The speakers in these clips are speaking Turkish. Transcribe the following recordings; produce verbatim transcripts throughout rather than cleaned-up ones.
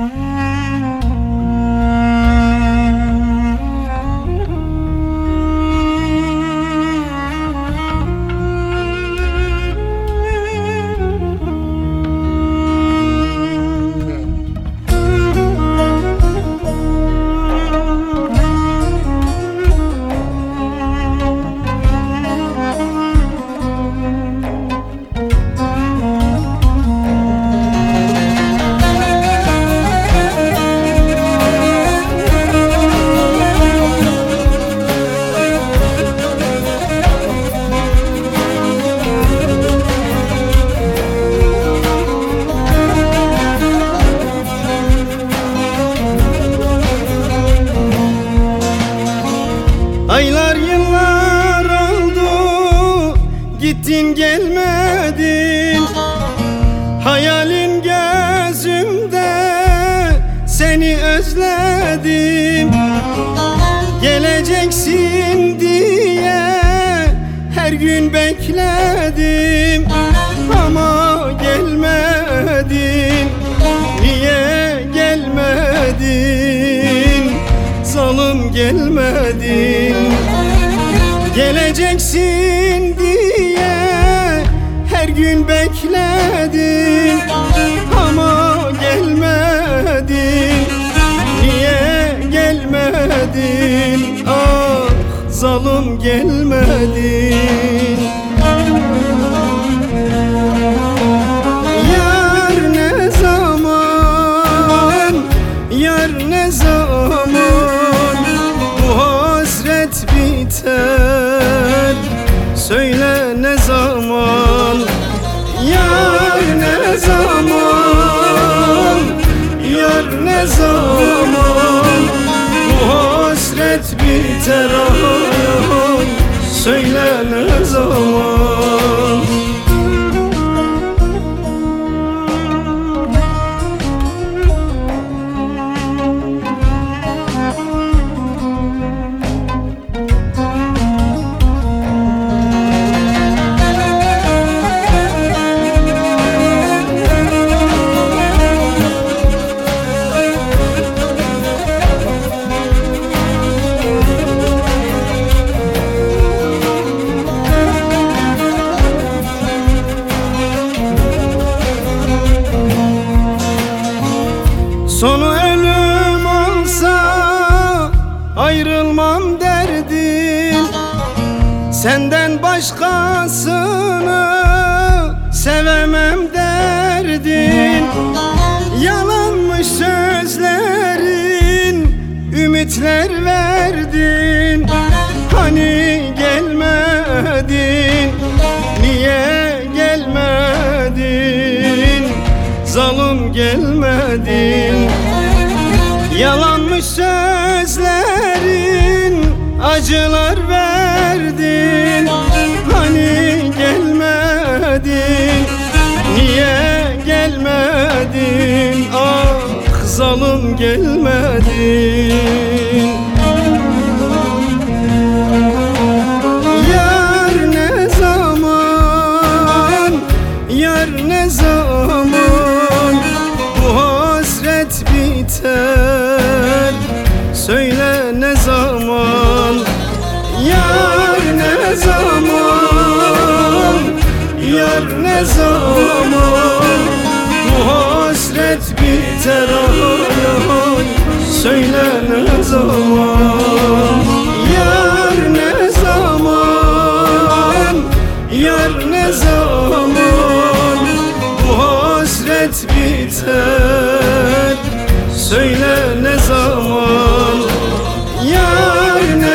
Aylar yıllar oldu, gittin gelmedin. Hayalin gözümde, seni özledim. Geleceksin diye her gün bekledim, ama gelmedin. Niye gelmedin? Zalim gelmedin. Geleceksin diye her gün bekledim, ama gelmedin. Niye gelmedin? Ah, zalim gelmedin. Yar ne zaman, yar ne zaman bu hasret biter? Söyle ne zaman? Yar ne zaman, yar ne zaman bu hasret biter? Ay, ay, söyle ne zaman? Sonu ölüm olsa ayrılmam derdin. Senden başkasını sevemem derdin. Yalanmış sözlerin, ümitler verdin. Hani gelmedin? Niye gelmedin? Zalim gelmedin. Yalanmış sözlerin, acılar verdin. Hani gelmedin? Niye gelmedin? Ah, zalim gelmedin. Yar ne zaman, yar ne zaman bu hasret biter? Söyle ne zaman? Yar ne zaman, yar ne zaman bu hasret biter? Ay, ay, söyle ne zaman? Yar ne zaman, yar ne zaman bu hasret biter? Söyle ne zaman? Yar ne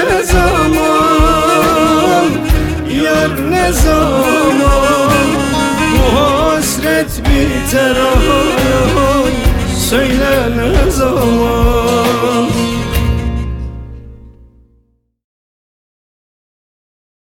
zaman, yar ne zaman bu hasret biter? Ay, ay, söyle ne zaman?